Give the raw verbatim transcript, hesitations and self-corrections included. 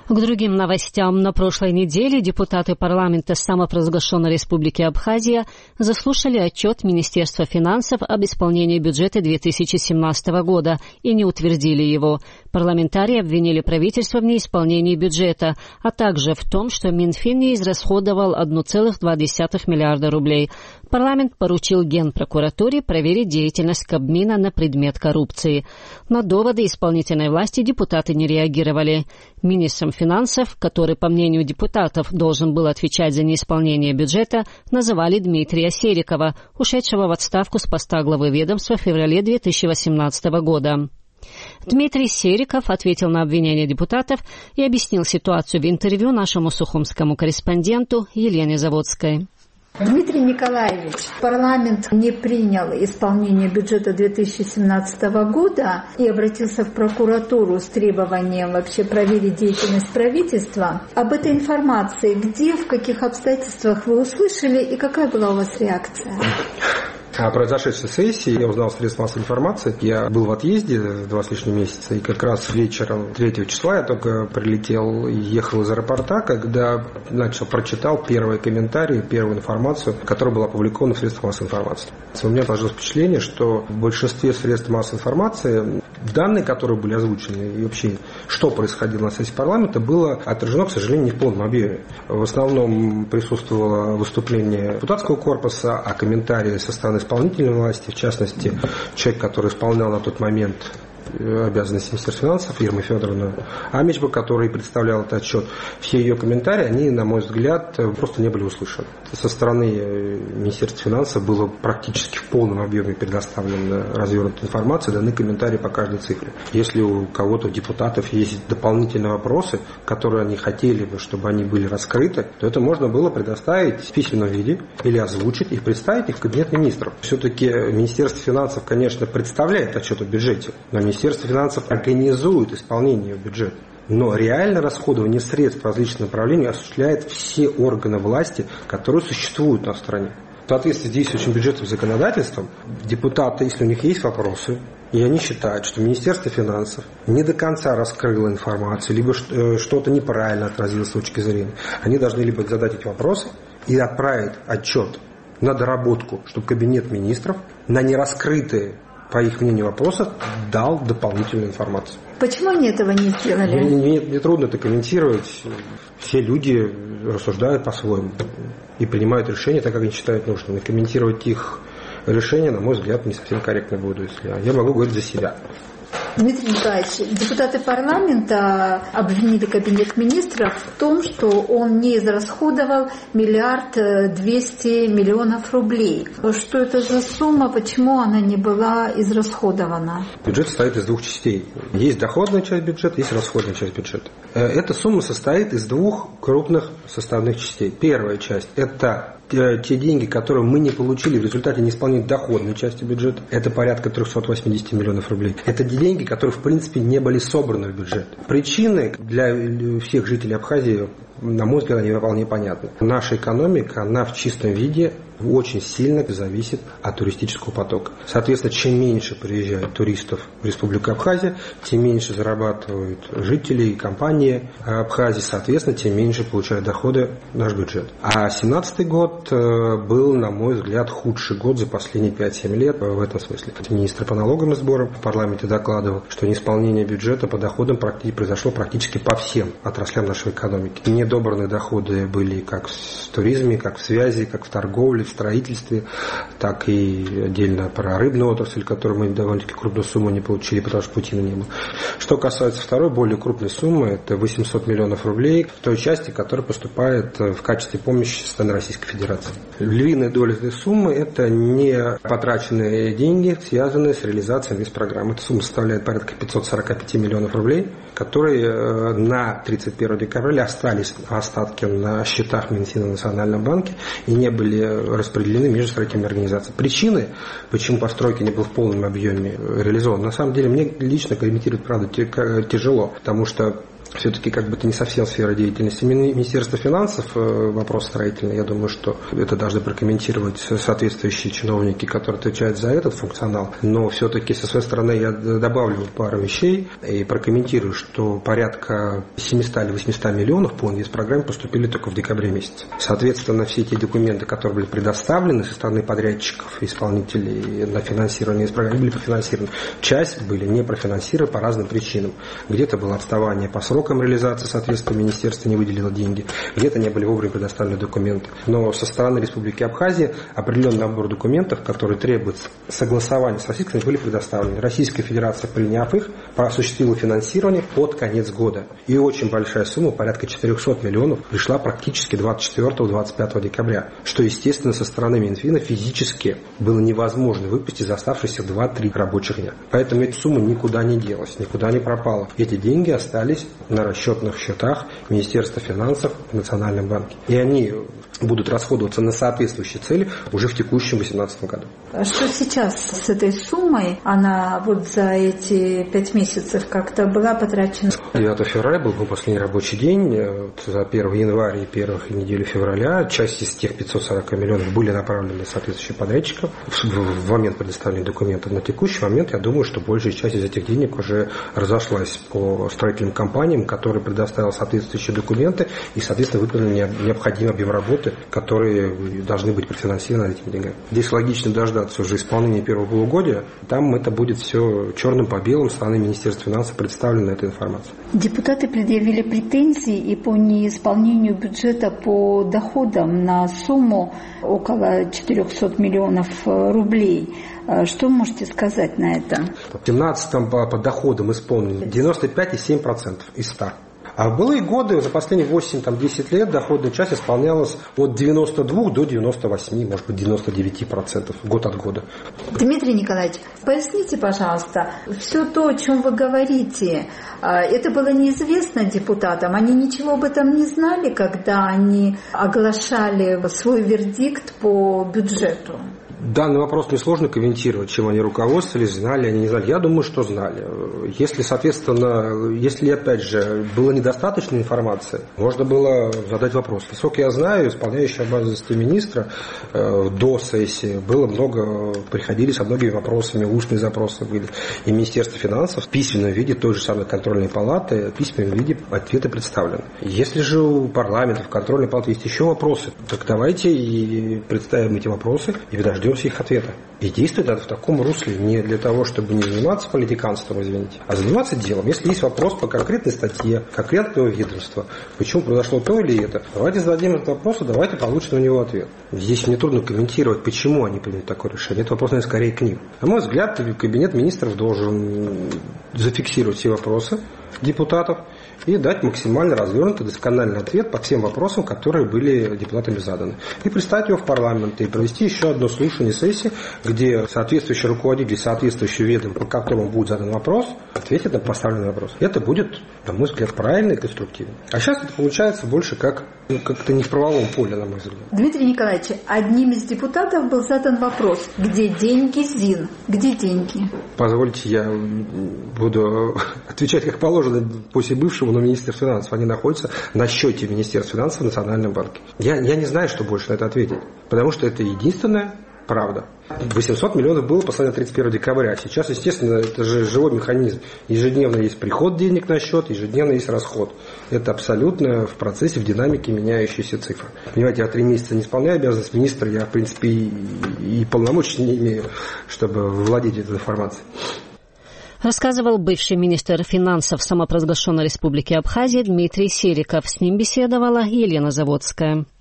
К другим новостям. На прошлой неделе депутаты парламента самопровозглашенной Республики Абхазия заслушали отчет Министерства финансов об исполнении бюджета две тысячи семнадцатого года и не утвердили его. Парламентарии обвинили правительство в неисполнении бюджета, а также в том, что Минфин не израсходовал одна целых две десятых миллиарда рублей. Парламент поручил Генпрокуратуре проверить деятельность Кабмина на предмет коррупции. На доводы исполнительной власти депутаты не реагировали. Министром финансов, который, по мнению депутатов, должен был отвечать за неисполнение бюджета, называли Дмитрия Серикова, ушедшего в отставку с поста главы ведомства в феврале две тысячи восемнадцатого года. Дмитрий Сериков ответил на обвинения депутатов и объяснил ситуацию в интервью нашему сухумскому корреспонденту Елене Заводской. Дмитрий Николаевич, парламент не принял исполнение бюджета две тысячи семнадцатого года и обратился в прокуратуру с требованием вообще проверить деятельность правительства. Об этой информации где, в каких обстоятельствах вы услышали и какая была у вас реакция? О произошедшей сессии я узнал в средствах массовой информации. Я был в отъезде два с лишним месяца, и как раз вечером третьего числа я только прилетел и ехал из аэропорта, когда начал, прочитал первые комментарии, первую информацию, которая была опубликована в средствах массовой информации. У меня сложилось впечатление, что в большинстве средств массовой информации данные, которые были озвучены, и вообще, что происходило на сессии парламента, было отражено, к сожалению, не в полном объеме. В основном присутствовало выступление депутатского корпуса, а комментарии со стороны исполнительной власти, в частности, человек, который исполнял на тот момент обязанности Министерства финансов, Ирма Федоровна Амичба, который представлял этот отчет, все ее комментарии, они, на мой взгляд, просто не были услышаны. Со стороны Министерства финансов было практически в полном объеме предоставлена развернутая информация, даны комментарии по каждой цифре. Если у кого-то, у депутатов, есть дополнительные вопросы, которые они хотели бы, чтобы они были раскрыты, то это можно было предоставить в письменном виде или озвучить и представить их в кабинет министров. Все-таки Министерство финансов, конечно, представляет отчет о бюджете, но Министерство финансов организует исполнение бюджета. Но реальное расходование средств по различным направлениям осуществляет все органы власти, которые существуют на стране. В соответствии с действующим бюджетным законодательством, депутаты, если у них есть вопросы, и они считают, что Министерство финансов не до конца раскрыло информацию, либо что-то неправильно отразилось с точки зрения, они должны либо задать эти вопросы и отправить отчет на доработку, чтобы кабинет министров на нераскрытые, по их мнению, вопросы дал дополнительную информацию. Почему они этого не сделали? Мне, мне, мне трудно это комментировать. Все люди рассуждают по-своему и принимают решения так, как они считают нужным. И комментировать их решения, на мой взгляд, не совсем корректно буду. Если я могу говорить за себя. Дмитрий Николаевич, депутаты парламента обвинили кабинет министров в том, что он не израсходовал миллиард двести миллионов рублей. Что это за сумма, почему она не была израсходована? Бюджет состоит из двух частей. Есть доходная часть бюджета, есть расходная часть бюджета. Эта сумма состоит из двух крупных составных частей. Первая часть – это те деньги, которые мы не получили в результате неисполнения доходной части бюджета, это порядка триста восемьдесят миллионов рублей. Это деньги, которые, в принципе, не были собраны в бюджет. Причины для всех жителей Абхазии, на мой взгляд, они вполне понятны. Наша экономика, она в чистом виде очень сильно зависит от туристического потока. Соответственно, чем меньше приезжает туристов в Республику Абхазия, тем меньше зарабатывают жители и компании Абхазии, соответственно, тем меньше получает доходы наш бюджет. А семнадцатый год был, на мой взгляд, худший год за последние пять-семь лет в этом смысле. Министр по налогам и сборам в парламенте докладывал, что неисполнение бюджета по доходам произошло практически по всем отраслям нашей экономики. Недобранные доходы были как в туризме, как в связи, как в торговле, в строительстве, так и отдельно про рыбную отрасль, которую мы довольно-таки крупную сумму не получили, потому что Путина не было. Что касается второй, более крупной суммы, это восемьсот миллионов рублей в той части, которая поступает в качестве помощи со стороны Российской Федерации. Львиная доля этой суммы – это не потраченные деньги, связанные с реализацией инвестпрограммы. Эта сумма составляет порядка пятьсот сорок пять миллионов рублей, которые на тридцать первого декабря остались остатки на счетах Минфина в Национальном банке и не были распределены между строительными организациями. Причины, почему постройки не был в полном объеме реализован, на самом деле мне лично комментировать, правда, тяжело, потому что все-таки как бы это не совсем сфера деятельности Министерства финансов, вопрос строительный. Я думаю, что это должны прокомментировать соответствующие чиновники, которые отвечают за этот функционал. Но все-таки со своей стороны я добавлю пару вещей и прокомментирую, что порядка семьсот или восемьсот миллионов по инвестпрограмме поступили только в декабре месяце. Соответственно, все те документы, которые были предоставлены со стороны подрядчиков, исполнителей на финансирование инвестпрограммы, были профинансированы. Часть были не профинансированы по разным причинам. Где-то было отставание по срокам реализации, соответственно, министерство не выделило деньги, где-то не были вовремя предоставлены документы. Но со стороны Республики Абхазия определенный набор документов, которые требуют согласования с российскими, были предоставлены. Российская Федерация, приняв их, осуществила финансирование под конец года. И очень большая сумма, порядка четыреста миллионов, пришла практически двадцать четвёртого — двадцать пятого декабря, что, естественно, со стороны Минфина физически было невозможно выпустить за оставшиеся два-три рабочих дня. Поэтому эта сумма никуда не делась, никуда не пропала. Эти деньги остались на расчетных счетах Министерства финансов в Национальном банке. И они будут расходоваться на соответствующие цели уже в текущем две тысячи восемнадцатом году. А что сейчас с этой суммой? Она вот за эти пять месяцев как-то была потрачена? девятого февраля был последний рабочий день. За первого января и первую неделю февраля часть из тех пятисот сорока миллионов были направлены соответствующим подрядчикам в момент предоставления документов. На текущий момент, я думаю, что большая часть из этих денег уже разошлась по строительным компаниям, которые предоставили соответствующие документы и, соответственно, выполнили необходимый объем работы, которые должны быть профинансированы этими деньгами. Здесь логично дождаться уже исполнения первого полугодия. Там это будет все черным по белому, со стороны Министерства финансов представлена эта информация. Депутаты предъявили претензии и по неисполнению бюджета по доходам на сумму около четырехсот миллионов рублей. Что вы можете сказать на это? В две тысячи семнадцатом по, по доходам исполнили девяносто пять целых семь десятых процента из ста. А в былые годы, за последние восемь-десять лет, доходная часть исполнялась от девяноста двух до девяноста восьми, может быть, девяноста девяти процентов год от года. Дмитрий Николаевич, поясните, пожалуйста, все то, о чем вы говорите, это было неизвестно депутатам? Они ничего об этом не знали, когда они оглашали свой вердикт по бюджету? Данный вопрос несложно комментировать, чем они руководствовались, знали они, не знали. Я думаю, что знали. Если, соответственно, если, опять же, было недостаточно информации, можно было задать вопрос. Насколько я знаю, исполняющий обязанности министра э, до сессии было много, приходили со многими вопросами, устные запросы были. И Министерство финансов в письменном виде, той же самой контрольной палаты, в письменном виде ответы представлены. Если же у парламента, в контрольной палате есть еще вопросы, так давайте и представим эти вопросы и подождем их ответа. И действовать надо в таком русле не для того, чтобы не заниматься политиканством, извините, а заниматься делом. Если есть вопрос по конкретной статье, конкретного ведомства, почему произошло то или это, давайте зададим этот вопрос, и давайте получим на него ответ. Здесь мне трудно комментировать, почему они приняли такое решение. Это вопрос, наверное, скорее к ним. На мой взгляд, кабинет министров должен зафиксировать все вопросы депутатов и дать максимально развернутый, доскональный ответ по всем вопросам, которые были депутатами заданы. И представить его в парламент, и провести еще одно слушание сессии, где соответствующий руководитель, соответствующий ведом, по которому будет задан вопрос, ответит на поставленный вопрос. Это будет, на мой взгляд, правильно и конструктивно. А сейчас это получается больше как, ну, как-то не в правовом поле, на мой взгляд. Дмитрий Николаевич, одним из депутатов был задан вопрос, где деньги ЗИН? Где деньги? Позвольте, я буду отвечать как положено после бывшего, но министр финансов. Они находятся на счете Министерства финансов в Национальном банке. Я, я не знаю, что больше на это ответить, потому что это единственная правда. восемьсот миллионов было по сравнению с тридцать первого декабря. Сейчас, естественно, это же живой механизм. Ежедневно есть приход денег на счет, ежедневно есть расход. Это абсолютно в процессе, в динамике меняющиеся цифры. Понимаете, я три месяца не исполняю обязанность министра, я, в принципе, и, и полномочий не имею, чтобы владеть этой информацией. Рассказывал бывший министр финансов самопровозглашенной Республики Абхазия Дмитрий Сериков. С ним беседовала Елена Заводская.